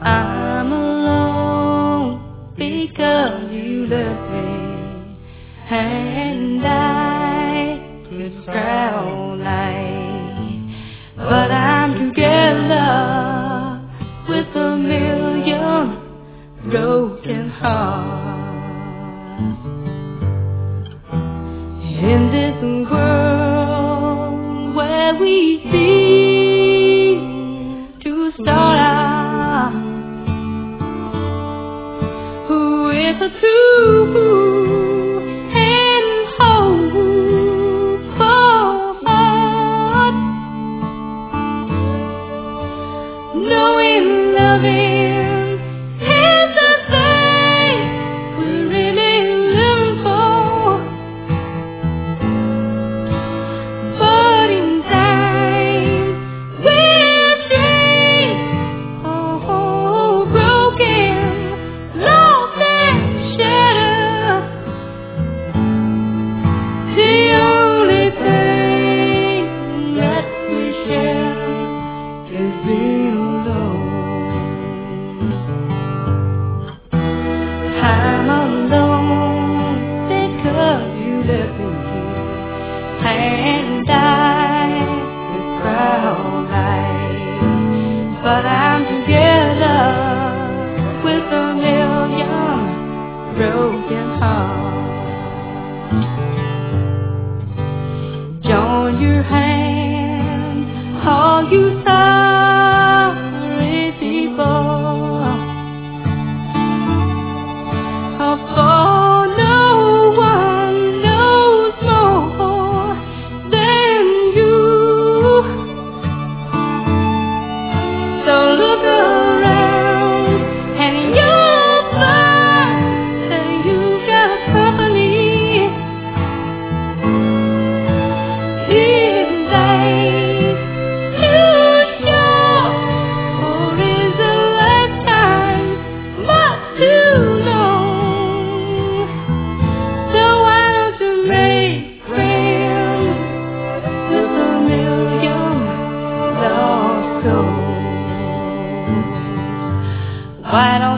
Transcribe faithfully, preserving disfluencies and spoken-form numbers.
I'm alone because you left me, and I could cry all night, but I'm together with a million broken hearts. In this world where we seem to start out with a true and hopeful heart, knowing loving is the thing we're really living for. But in time we'll change, oh, broken, lost and shattered. The only thing that we share is being alone. I'm alone because you left me, and I could cry all night, but I'm together with a million broken hearts. Join your hands, all you sorry people, for no one knows more than you. So look around and you'll find that you've got company. Is life too short, or is a lifetime much too long? So why don't you make friends with a million lost souls? Why don't